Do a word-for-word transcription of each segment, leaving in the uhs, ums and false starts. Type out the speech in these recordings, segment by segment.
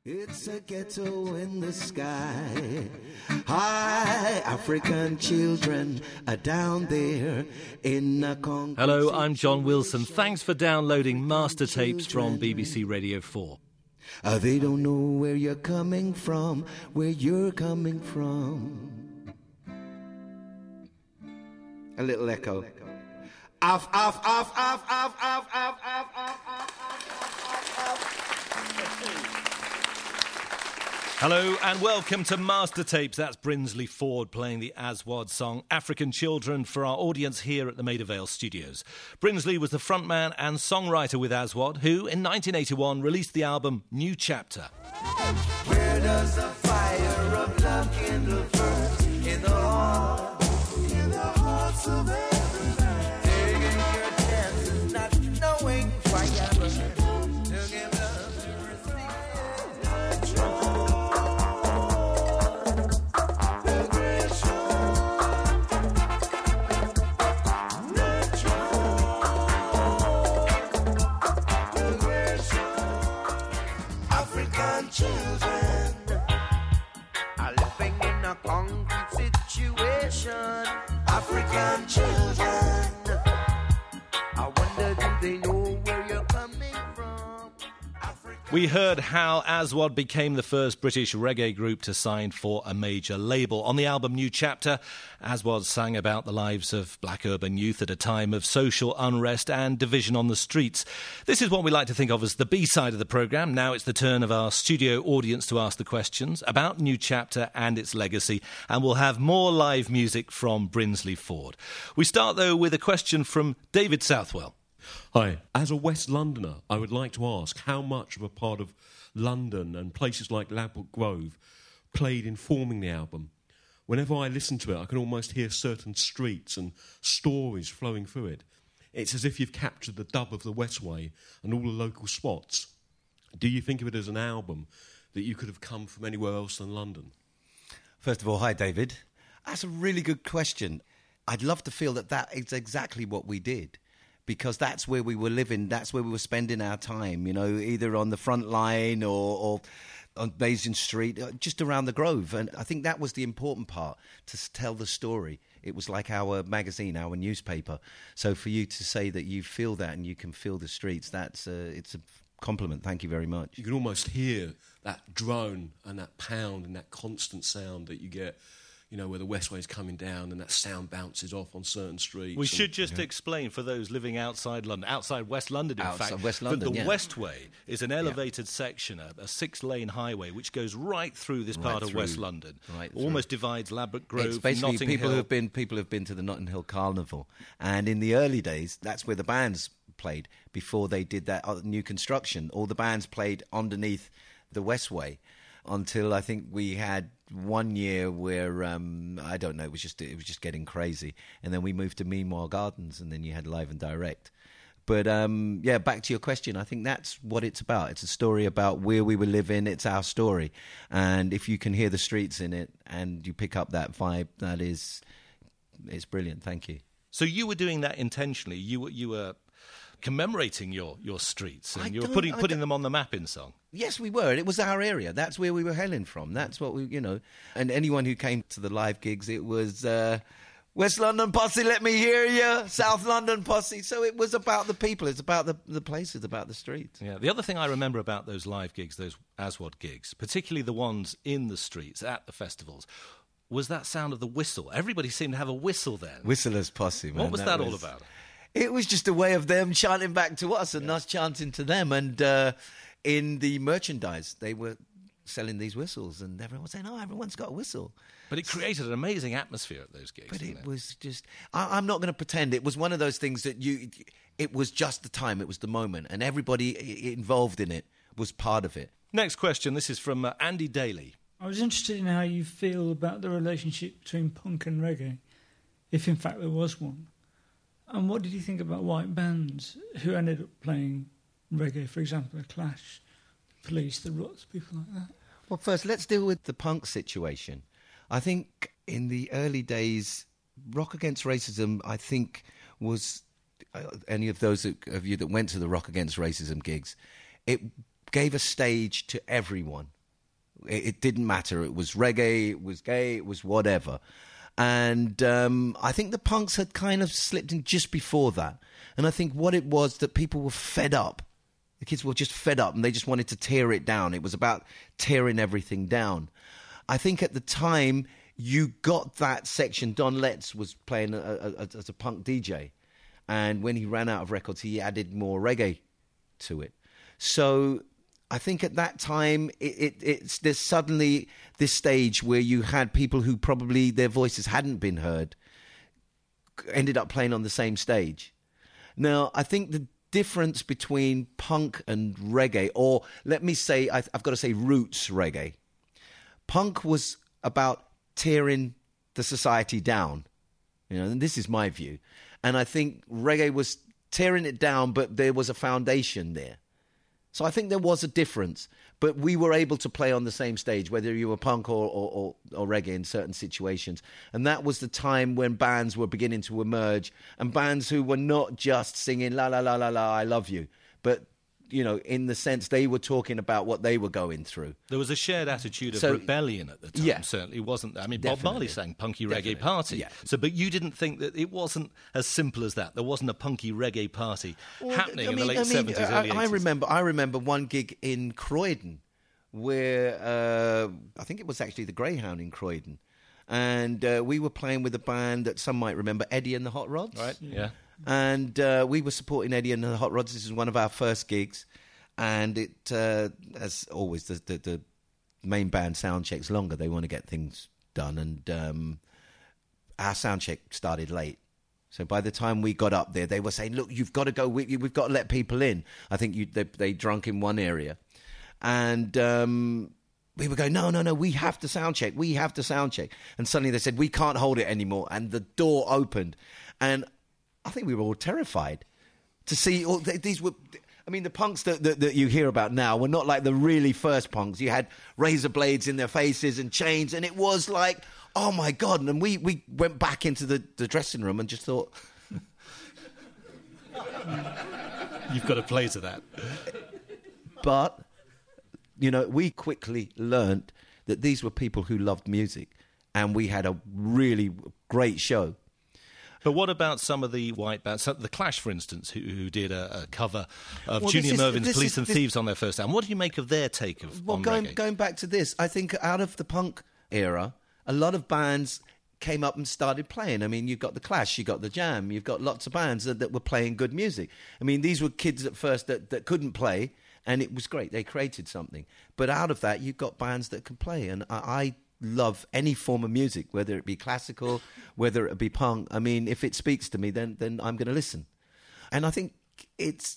It's a ghetto in the sky. Hi, African children are down there in a concrete. Hello, I'm John Wilson. Thanks for downloading Master Tapes from B B C Radio four. Uh, they don't know where you're coming from, where you're coming from. A little echo. Off, off, off, off, off, off, off, off, off, off, off, off. Hello and welcome to Master Tapes. That's Brinsley Ford playing the Aswad song African Children for our audience here at the Maida Vale studios. Brinsley was the frontman and songwriter with Aswad, who in nineteen eighty-one released the album New Chapter. Where does the fire of love kindle first? In the heart, in the hearts of every man. Taking your chances, not knowing fire. To give love to receive. African children are living in a concrete situation. African children, I wonder do they know where you're coming from? African We heard how Aswad became the first British reggae group to sign for a major label. On the album New Chapter, Aswad sang about the lives of black urban youth at a time of social unrest and division on the streets. This is what we like to think of as the B-side of the programme. Now it's the turn of our studio audience to ask the questions about New Chapter and its legacy, and we'll have more live music from Brinsley Ford. We start, though, with a question from David Southwell. Hi. As a West Londoner, I would like to ask how much of a part of London and places like Ladbroke Grove played in forming the album. Whenever I listen to it, I can almost hear certain streets and stories flowing through it. It's as if you've captured the dub of the Westway and all the local spots. Do you think of it as an album that you could have come from anywhere else than London? First of all, hi, David. That's a really good question. I'd love to feel that that is exactly what we did, because that's where we were living, that's where we were spending our time, you know, either on the front line or, or on Basing Street, just around the Grove. And I think that was the important part, to tell the story. It was like our magazine, our newspaper. So for you to say that you feel that and you can feel the streets, that's a, it's a compliment. Thank you very much. You can almost hear that drone and that pound and that constant sound that you get, you know, where the Westway is coming down and that sound bounces off on certain streets. We and, should just yeah. explain for those living outside London, outside West London, in Outside fact, West London, that the yeah. Westway is an elevated section, a, a six-lane highway which goes right through this Right part of through. West London, Right through. almost divides Ladbroke Grove, It's basically Notting people Hill. who have been people who've been to the Notting Hill Carnival, and in the early days, that's where the bands played before they did that other new construction. All the bands played underneath the Westway until I think we had one year where um, I don't know, it was just it was just getting crazy, and then we moved to Meanwhile Gardens, and then you had Live and Direct. But um, yeah, back to your question, I think that's what it's about. It's a story about where we were living. It's our story, and if you can hear the streets in it and you pick up that vibe, that is, it's brilliant. Thank you. So you were doing that intentionally. You were you were commemorating your, your streets, and I you were don't- putting I putting don't- them on the map in song. Yes, we were. It was our area. That's where we were hailing from. That's what we, you know. And anyone who came to the live gigs, it was uh, West London posse, let me hear you. South London posse. So it was about the people. It's about the, the places, about the streets. Yeah. The other thing I remember about those live gigs, those Aswad gigs, particularly the ones in the streets at the festivals, was that sound of the whistle. Everybody seemed to have a whistle then. Whistlers posse, man. What was that, all about? It was just a way of them chanting back to us and us chanting to them. And uh, in the merchandise, they were selling these whistles, and everyone was saying, oh, everyone's got a whistle. But it created an amazing atmosphere at those gigs. But didn't it, it was just, I, I'm not going to pretend. It was one of those things that you, it was just the time, it was the moment, and everybody i- involved in it was part of it. Next question. This is from uh, Andy Daly. I was interested in how you feel about the relationship between punk and reggae, if in fact there was one. And what did you think about white bands who ended up playing reggae, for example, The Clash, Police, The Ruts, people like that? Well, first, let's deal with the punk situation. I think in the early days, Rock Against Racism, I think, was, uh, any of those of you that went to the Rock Against Racism gigs, it gave a stage to everyone. It, it didn't matter. It was reggae, it was gay, it was whatever. And um, I think the punks had kind of slipped in just before that. And I think what it was that people were fed up. The kids were just fed up and they just wanted to tear it down. It was about tearing everything down. I think at the time you got that section. Don Letts was playing a, a, a, as a punk D J. And when he ran out of records, he added more reggae to it. So I think at that time, it, it, it's there's suddenly this stage where you had people who probably their voices hadn't been heard, ended up playing on the same stage. Now, I think the difference between punk and reggae, or let me say, I've, I've got to say roots reggae. Punk was about tearing the society down, you know, and this is my view. And I think reggae was tearing it down, but there was a foundation there. So I think there was a difference, but we were able to play on the same stage, whether you were punk or, or, or, or reggae in certain situations. And that was the time when bands were beginning to emerge, and bands who were not just singing la la la la la, I love you, but you know, in the sense they were talking about what they were going through. There was a shared attitude of so, rebellion at the time, yeah, certainly, wasn't there? I mean, definitely. Bob Marley sang Punky Definitely. Reggae Party. Yeah. So, but you didn't think that it wasn't as simple as that. There wasn't a punky reggae party well, happening I in mean, the late I mean, seventies, I, early eighties. I remember, I remember one gig in Croydon where uh, I think it was actually the Greyhound in Croydon. And uh, we were playing with a band that some might remember, Eddie and the Hot Rods. Right, yeah. And uh, we were supporting Eddie and the Hot Rods. This was one of our first gigs. And it, uh, as always, the, the, the main band sound checks longer. They want to get things done. And um, our sound check started late. So by the time we got up there, they were saying, look, you've got to go, we, we've got to let people in. I think you, they, they drunk in one area. And um, we were going, no, no, no, we have to sound check. We have to sound check. And suddenly they said, we can't hold it anymore. And the door opened. And I think we were all terrified to see all these were... I mean, the punks that, that, that you hear about now were not like the really first punks. You had razor blades in their faces and chains, and it was like, oh, my God. And we, we went back into the, the dressing room and just thought... You've got to play to that. But, you know, we quickly learnt that these were people who loved music, and we had a really great show. But what about some of the white bands, some, the Clash, for instance, who, who did a, a cover of Well, Junior this is- Mervin's this Police is- and this- Thieves on their first album? What do you make of their take of Well, on going, reggae? going back to this, I think out of the punk era, a lot of bands came up and started playing. I mean, you've got the Clash, you've got the Jam, you've got lots of bands that, that were playing good music. I mean, these were kids at first that, that couldn't play, and it was great. They created something. But out of that, you've got bands that can play, and I... I love any form of music, whether it be classical, whether it be punk. I mean, if it speaks to me, then then I'm going to listen. And I think it's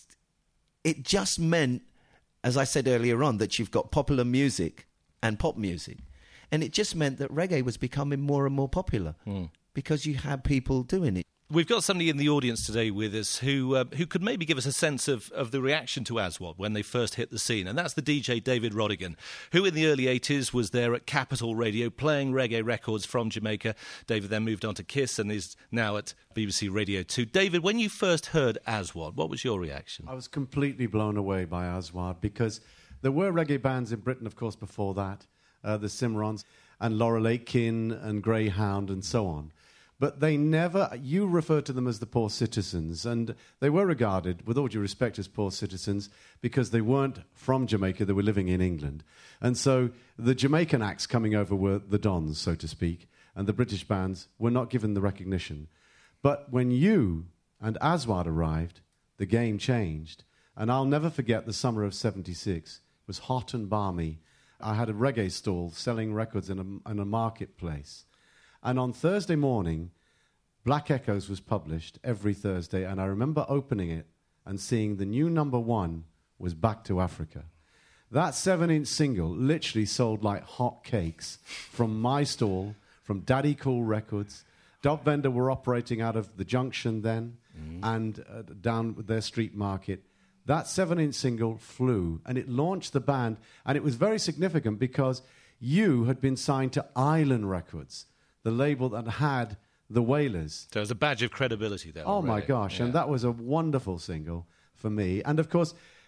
it just meant, as I said earlier on, that you've got popular music and pop music. And it just meant that reggae was becoming more and more popular mm. because you had people doing it. We've got somebody in the audience today with us who uh, who could maybe give us a sense of, of the reaction to Aswad when they first hit the scene, and that's the D J David Rodigan, who in the early eighties was there at Capital Radio playing reggae records from Jamaica. David then moved on to Kiss and is now at B B C Radio two. David, when you first heard Aswad, what was your reaction? I was completely blown away by Aswad because there were reggae bands in Britain, of course, before that, uh, the Cimarrons and Laurel Aitken and Greyhound and so on. But they never, you refer to them as the poor citizens, and they were regarded, with all due respect, as poor citizens because they weren't from Jamaica, they were living in England. And so the Jamaican acts coming over were the Dons, so to speak, and the British bands were not given the recognition. But when you and Aswad arrived, the game changed. And I'll never forget the summer of seventy-six. It was hot and balmy. I had a reggae stall selling records in a, in a marketplace. And on Thursday morning, Black Echoes was published every Thursday, and I remember opening it and seeing the new number one was Back to Africa. That seven-inch single literally sold like hot cakes from my stall, from Daddy Cool Records. Dub Vendor were operating out of the Junction then, mm. and uh, down their street market. That seven-inch single flew, and it launched the band, and it was very significant because you had been signed to Island Records, the label that had the Wailers. So it was a badge of credibility there. Oh, already. my gosh. Yeah. And that was a wonderful single for me. And, of course,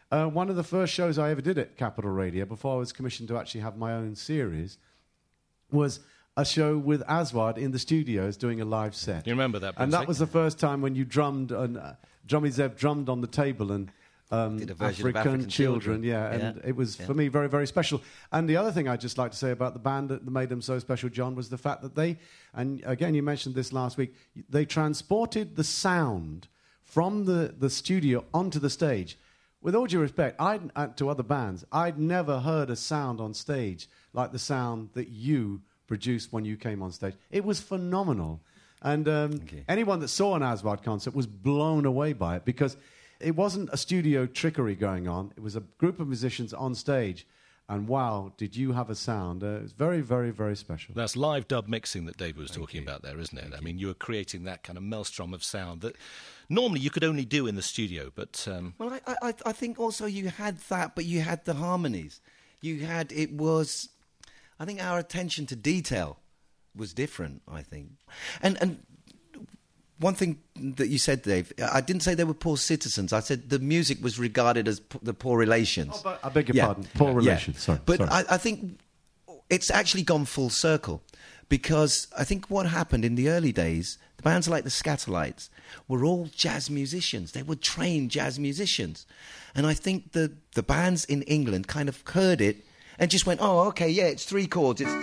Uh, one of the first shows I ever did at Capital Radio, before I was commissioned to actually have my own series, was a show with Aswad in the studios doing a live set. You remember that, And Brinsley? that was the first time when you drummed, and uh, Drummy Zeb drummed on the table and um, Did a version of African, African children, Children. yeah, and Yeah. it was, Yeah. for me, very, very special. And the other thing I'd just like to say about the band that made them so special, John, was the fact that they, and again, you mentioned this last week, they transported the sound from the, the studio onto the stage. With all due respect, I'd, uh, to other bands, I'd never heard a sound on stage like the sound that you produced when you came on stage. It was phenomenal. And um, you. anyone that saw an Aswad concert was blown away by it, because it wasn't a studio trickery going on. It was a group of musicians on stage. And wow, did you have a sound. Uh, it was very, very, very special. That's live dub mixing that David was talking about there, isn't it? I mean, you were creating that kind of maelstrom of sound that normally you could only do in the studio, but... Um, Well, I, I, I think also you had that, but you had the harmonies. You had, it was, I think our attention to detail was different, I think. And and one thing that you said, Dave, I didn't say they were poor citizens. I said the music was regarded as p- the poor relations. Oh, but I beg your Yeah. pardon. Poor Yeah. relations. Sorry. But sorry. I, I think it's actually gone full circle, because I think what happened in the early days, the bands like the Scatolites were all jazz musicians. They were trained jazz musicians. And I think the, the bands in England kind of heard it and just went, oh, okay, yeah, it's three chords. It's...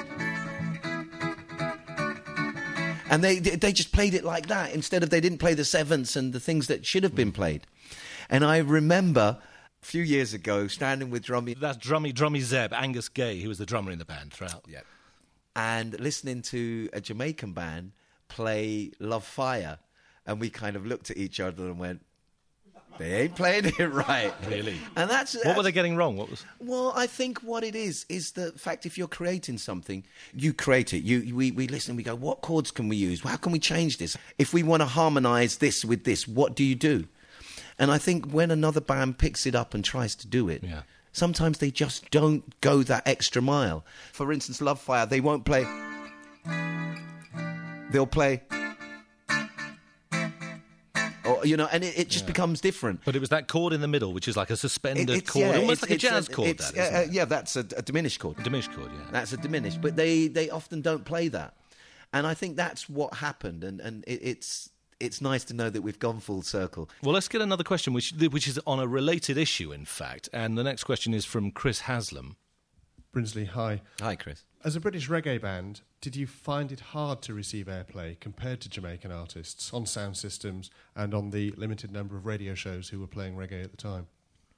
And they they just played it like that, instead of they didn't play the sevenths and the things that should have been played. And I remember a few years ago standing with Drummy that's Drummy, Drummy Zeb, Angus Gay, who was the drummer in the band throughout. Yeah. and listening to a Jamaican band play Love Fire, and we kind of looked at each other and went, they ain't playing it right. Really? And that's, What that's were they getting wrong? What was? Well, I think what it is is the fact if you're creating something, you create it. You we we listen and we go, what chords can we use? How can we change this? If we want to harmonise this with this, what do you do? And I think when another band picks it up and tries to do it, Yeah. sometimes they just don't go that extra mile. For instance, Love Fire, they won't play. They'll play. Or, you know, and it, it just Yeah. becomes different. But it was that chord in the middle, which is like a suspended It- it's- chord, yeah, almost it's- like a it's jazz chord. it's- That, isn't uh, it? yeah, that's a, a diminished chord. A diminished chord, yeah. That's a diminished, but they, they often don't play that, and I think that's what happened. And and it, it's it's nice to know that we've gone full circle. Well, let's get another question, which which is on a related issue, in fact. And the next question is from Chris Haslam. Brinsley, hi. Hi, Chris. As a British reggae band, did you find it hard to receive airplay compared to Jamaican artists on sound systems and on the limited number of radio shows who were playing reggae at the time?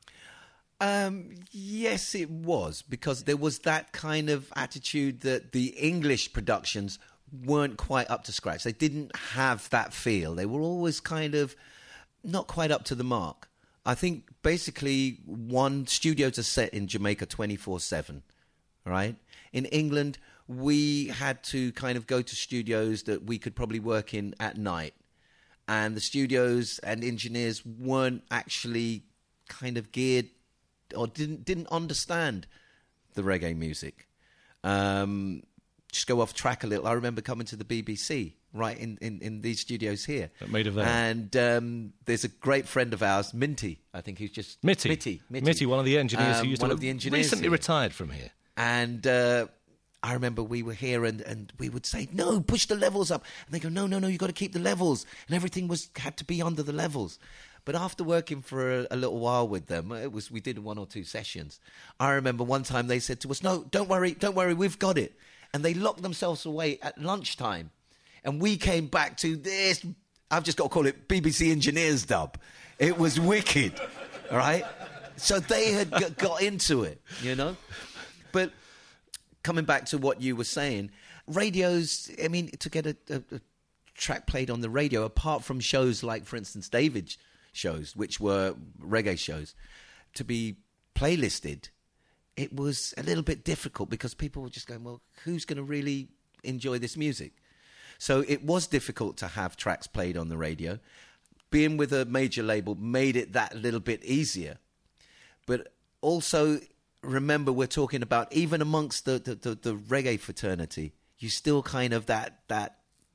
Um, yes, it was, because there was that kind of attitude that the English productions weren't quite up to scratch. They didn't have that feel. They were always kind of not quite up to the mark. I think basically one studios are set in Jamaica twenty-four seven, right? In England, we had to kind of go to studios that we could probably work in at night. And the studios and engineers weren't actually kind of geared or didn't didn't understand the reggae music. Um, just go off track a little. I remember coming to the B B C right in, in, in these studios here. At Maida Vale. And um, there's a great friend of ours, Minty, I think, who's just... Mitty. Mitty. Mitty, Mitty, one of the engineers Um, who used one to of the engineers recently here. retired from here. And uh, I remember we were here and, and we would say, no, push the levels up. And they go, no, no, no, you've got to keep the levels. And everything was had to be under the levels. But after working for a, a little while with them, it was we did one or two sessions. I remember one time they said to us, no, don't worry, don't worry, we've got it. And they locked themselves away at lunchtime. And we came back to this, I've just got to call it B B C Engineers dub. It was wicked, all right? So they had g- got into it, you know? But coming back to what you were saying, radios, I mean, to get a, a, a track played on the radio, apart from shows like, for instance, David's shows, which were reggae shows, to be playlisted, it was a little bit difficult because people were just going, well, who's going to really enjoy this music? So it was difficult to have tracks played on the radio. Being with a major label made it that little bit easier. But also, remember, we're talking about, even amongst the, the, the, the reggae fraternity, you still kind of, that, that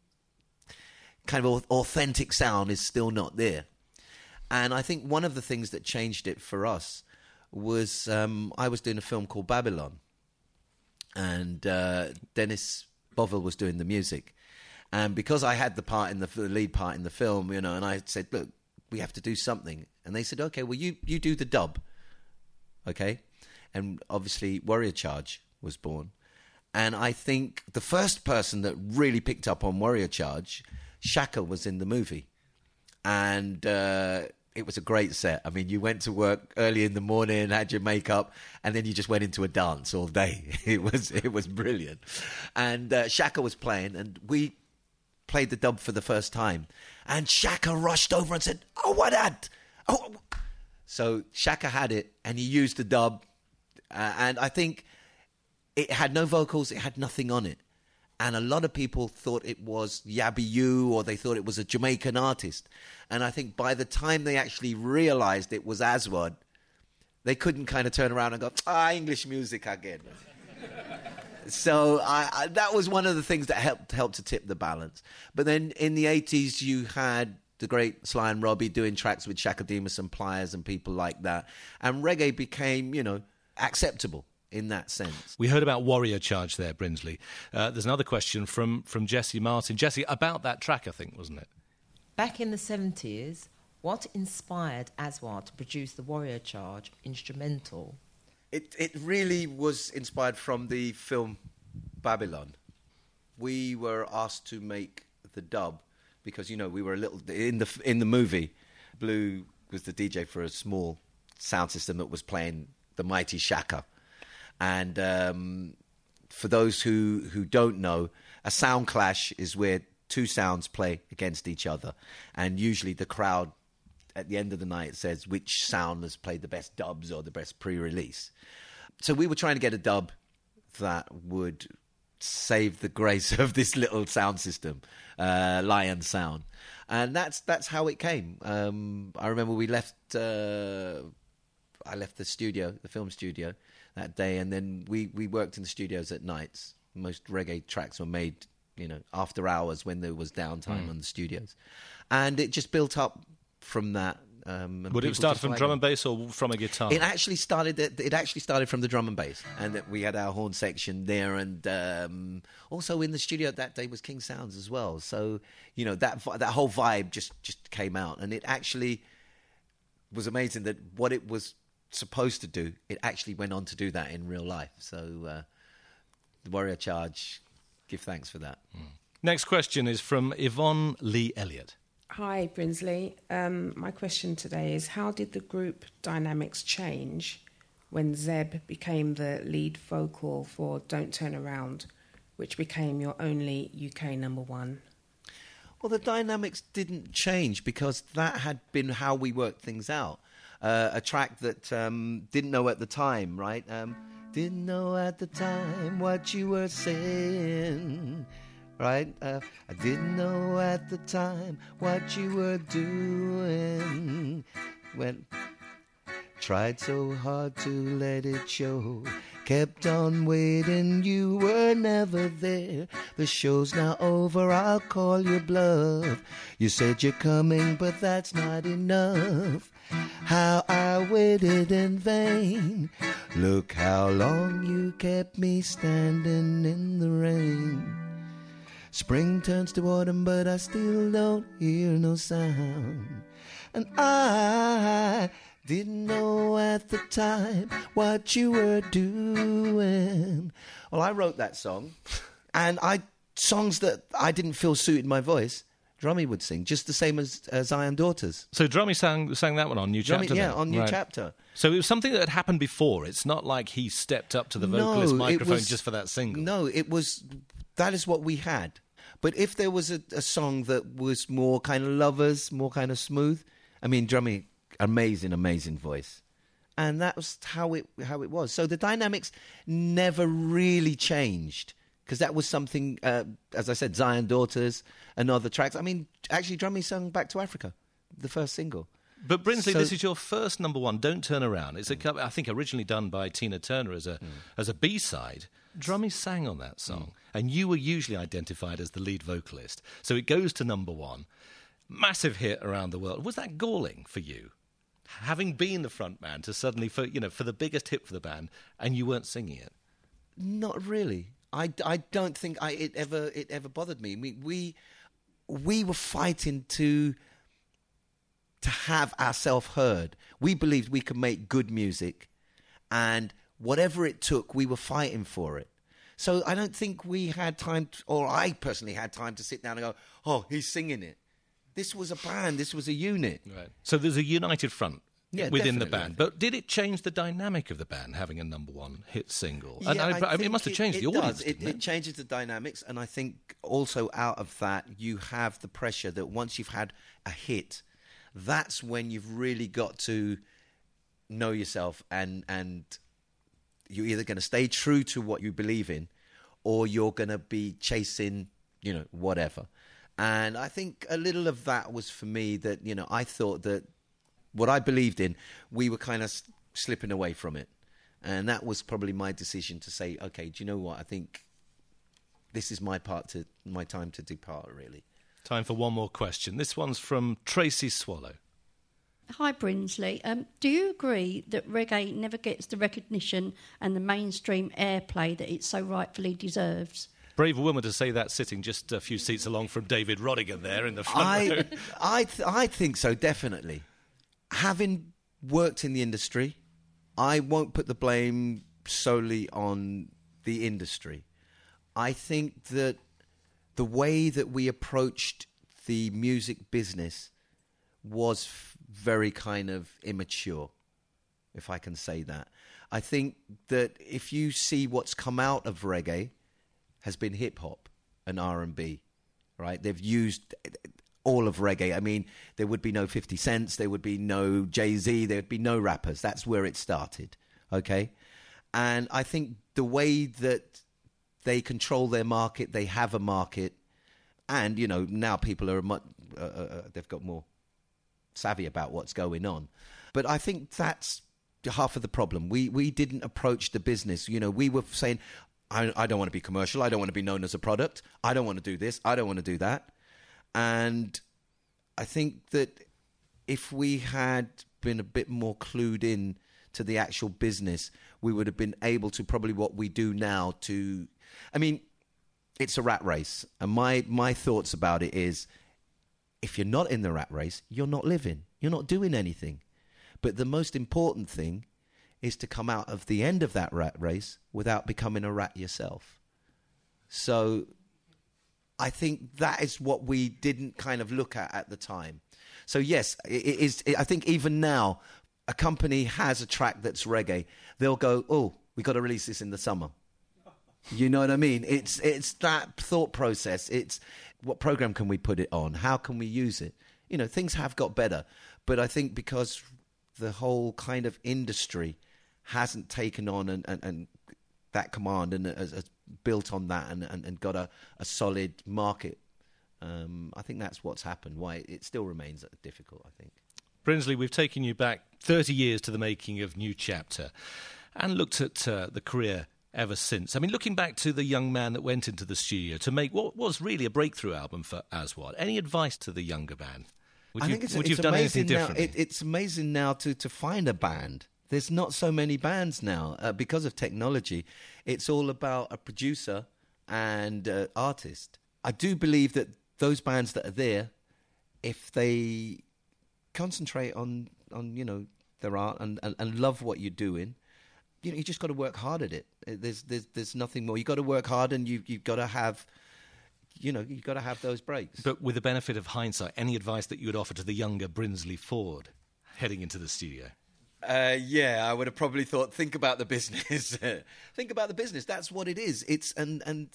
kind of authentic sound is still not there. And I think one of the things that changed it for us was um, I was doing a film called Babylon, and uh, Dennis Bovell was doing the music. And because I had the part in the, the lead part in the film, you know, and I said, look, we have to do something. And they said, okay, well, you, you do the dub, okay? And obviously Warrior Charge was born. And I think the first person that really picked up on Warrior Charge, Shaka, was in the movie. And uh, it was a great set. I mean, you went to work early in the morning, had your makeup, and then you just went into a dance all day. It was it was brilliant. And uh, Shaka was playing, and we played the dub for the first time. And Shaka rushed over and said, oh, what that? Oh. So Shaka had it, and he used the dub. Uh, and I think it had no vocals, it had nothing on it. And a lot of people thought it was Yabby U, or they thought it was a Jamaican artist. And I think by the time they actually realized it was Aswad, they couldn't kind of turn around and go, ah, English music again. So I, I, that was one of the things that helped helped to tip the balance. But then in the eighties, you had the great Sly and Robbie doing tracks with Shaka Demus and Pliers and people like that. And reggae became, you know, acceptable in that sense. We heard about Warrior Charge there, Brinsley. Uh, there's another question from, from Jesse Martin. Jesse, about that track, I think, wasn't it? Back in the seventies, what inspired Aswad to produce the Warrior Charge instrumental? It it really was inspired from the film Babylon. We were asked to make the dub because, you know, we were a little... In the, in the movie, Blue was the D J for a small sound system that was playing the mighty Shaka. And um, for those who, who don't know, a sound clash is where two sounds play against each other. And usually the crowd, at the end of the night, says which sound has played the best dubs or the best pre-release. So we were trying to get a dub that would save the grace of this little sound system, uh, Lion Sound. And that's that's how it came. Um, I remember we left... Uh, I left the studio, the film studio, that day, and then we, we worked in the studios at nights. Most reggae tracks were made, you know, after hours when there was downtime mm. on the studios. And it just built up from that. Um, Would it start from drum and bass or from a guitar? It actually started. It actually started from the drum and bass, and that we had our horn section there, and um, also in the studio that day was King Sounds as well. So you know that that whole vibe just just came out, and it actually was amazing that what it was supposed to do, it actually went on to do that in real life. So uh, the Warrior Charge, give thanks for that. Mm. Next question is from Yvonne Lee Elliott. Hi, Brinsley. Um, my question today is, how did the group dynamics change when Zeb became the lead vocal for Don't Turn Around, which became your only U K number one? Well, the dynamics didn't change because that had been how we worked things out. Uh, a track that um, didn't know at the time, right? Um, didn't know at the time what you were saying. Right? Uh, I didn't know at the time what you were doing. When tried so hard to let it show, kept on waiting, you were never there. The show's now over, I'll call your bluff. You said you're coming, but that's not enough. How I waited in vain. Look how long you kept me standing in the rain. Spring turns to autumn, but I still don't hear no sound. And I didn't know at the time what you were doing. Well, I wrote that song, and I songs that I didn't feel suited my voice, Drummy would sing, just the same as, as Zion Daughters. So Drummy sang sang that one on New Drummy, Chapter? Yeah, then? on New right. Chapter. So it was something that had happened before. It's not like he stepped up to the vocalist no, microphone was, just for that single. No, it was... That is what we had. But if there was a, a song that was more kind of lovers, more kind of smooth, I mean, Drummy, amazing, amazing voice. And that was how it how it was. So the dynamics never really changed, because that was something, uh, as I said, Zion Daughters and other tracks. I mean, actually, Drummy sung Back to Africa, the first single. But Brinsley, so, this is your first number one, Don't Turn Around. It's, a, I think, originally done by Tina Turner as a, mm. as a B-side. Drummy sang on that song, mm. and you were usually identified as the lead vocalist. So it goes to number one. Massive hit around the world. Was that galling for you? having been the front man, to suddenly, for you know, for the biggest hit for the band, and you weren't singing it? Not really. I, I don't think I, it ever it ever bothered me. We we we were fighting to to have ourselves heard. We believed we could make good music, and whatever it took, we were fighting for it. So I don't think we had time, to, or I personally had time to sit down and go, "Oh, he's singing it." This was a band. This was a unit. Right. So there's a united front Yeah, within the definitely. band. But did it change the dynamic of the band having a number one hit single? and Yeah, I, I I mean, it think must have changed it, the it audience. Does. It, didn't it changes the dynamics, and I think also out of that you have the pressure that once you've had a hit, that's when you've really got to know yourself, and and you're either going to stay true to what you believe in, or you're going to be chasing, you know, whatever. And I think a little of that was for me that, you know, I thought that what I believed in, we were kind of s- slipping away from it. And that was probably my decision to say, okay, do you know what? I think this is my part to my time to depart, really. Time for one more question. This one's from Tracy Swallow. Hi, Brinsley. Um, do you agree that reggae never gets the recognition and the mainstream airplay that it so rightfully deserves? Brave woman to say that, sitting just a few seats along from David Rodigan there in the front row. I, I, th- I think so, definitely. Having worked in the industry, I won't put the blame solely on the industry. I think that the way that we approached the music business was f- very kind of immature, if I can say that. I think that if you see what's come out of reggae, has been hip-hop and R and B, right? They've used all of reggae. I mean, there would be no fifty cents, there would be no Jay-Z, there would be no rappers. That's where it started, okay? And I think the way that they control their market, they have a market, and, you know, now people are much, uh, uh, they've got more savvy about what's going on. But I think that's half of the problem. We we didn't approach the business. You know, we were saying, I, I don't want to be commercial. I don't want to be known as a product. I don't want to do this. I don't want to do that. And I think that if we had been a bit more clued in to the actual business, we would have been able to probably what we do now to... I mean, it's a rat race. And my, my thoughts about it is, if you're not in the rat race, you're not living. You're not doing anything. But the most important thing is to come out of the end of that rat race without becoming a rat yourself. So I think that is what we didn't kind of look at at the time. So yes, it is. I think even now, a company has a track that's reggae, they'll go, oh, we got to release this in the summer. You know what I mean? It's it's that thought process. It's what program can we put it on? How can we use it? You know, things have got better. But I think because the whole kind of industry hasn't taken on and, and, and that command and has, has built on that and, and, and got a, a solid market, um, I think that's what's happened, why it still remains difficult, I think. Brinsley, we've taken you back thirty years to the making of New Chapter and looked at uh, the career ever since. I mean, looking back to the young man that went into the studio to make what was really a breakthrough album for Aswad, any advice to the younger band? Would I you, think it's, would it's you have done anything amazing now. differently? It, it's amazing now to, to find a band. There's not so many bands now uh, because of technology. It's all about a producer and uh, artist. I do believe that those bands that are there, if they concentrate on, on you know, their art and, and, and love what you're doing, you know, you just got to work hard at it. There's there's there's nothing more. You got to work hard, and you you've got to have, you know, you've got to have those breaks. But with the benefit of hindsight, any advice that you would offer to the younger Brinsley Ford heading into the studio? Uh, yeah, I would have probably thought, think about the business. Think about the business. That's what it is. It's and and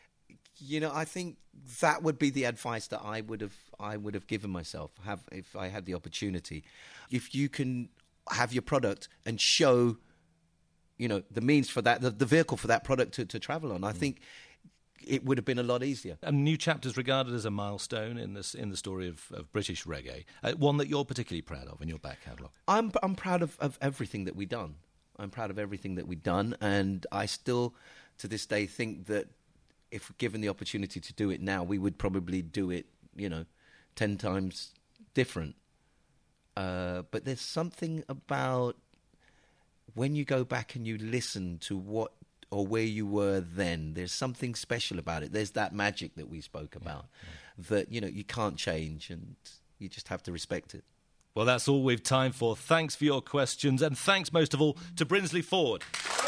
you know, I think that would be the advice that I would have I would have given myself have if I had the opportunity. If you can have your product and show, you know, the means for that, the, the vehicle for that product to, to travel on, I think it would have been a lot easier. And New Chapter is regarded as a milestone in this in the story of, of British reggae, uh, one that you're particularly proud of in your back catalogue. I'm I'm proud of, of everything that we've done. I'm proud of everything that we've done, and I still, to this day, think that if given the opportunity to do it now, we would probably do it, you know, ten times different. Uh, but there's something about when you go back and you listen to what or where you were then, there's something special about it. There's that magic that we spoke about yeah, yeah. that, you know, you can't change and you just have to respect it. Well, that's all we've time for. Thanks for your questions, and thanks most of all to Brinsley Ford.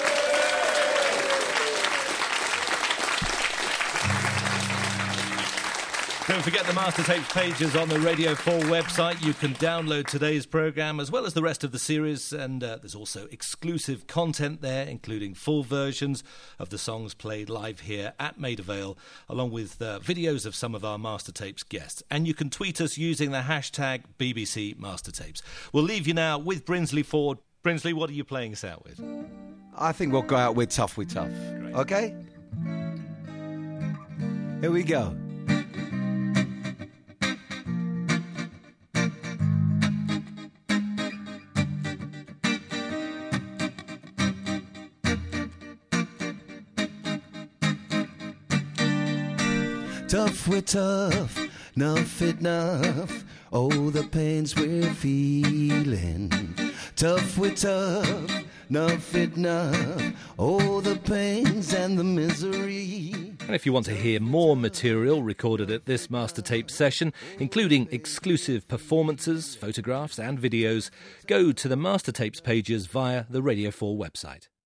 Don't forget the Master Tapes pages on the Radio four website. You can download today's programme as well as the rest of the series, and uh, there's also exclusive content there, including full versions of the songs played live here at Maida Vale, along with uh, videos of some of our Master Tapes guests. And you can tweet us using the hashtag B B C Master Tapes. We'll leave you now with Brinsley Ford. Brinsley, what are you playing us out with? I think we'll go out with Tough with Tough. Great. Okay? Here we go. Tough, we're tough, nuff fit nuff. Oh, the pains we're feeling. Tough, we're tough, nuff fit nuff. Oh, the pains and the misery. And if you want to hear more material recorded at this Master Tape session, including exclusive performances, photographs and videos, go to the Master Tapes pages via the Radio four website.